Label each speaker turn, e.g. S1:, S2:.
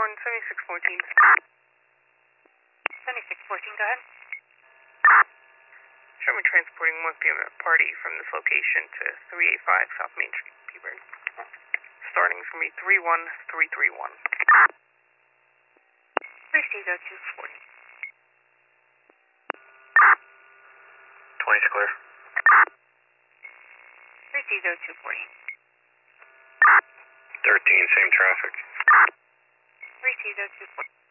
S1: 7614.
S2: 7614, go ahead.
S1: Show me transporting 1 p.m. party from this location to 385 South Main Street, P-Bird. Starting from 31331.
S2: Receive 0240.
S3: 20's clear.
S2: Receive 0240.
S3: 13, same traffic.
S2: Receive 0240.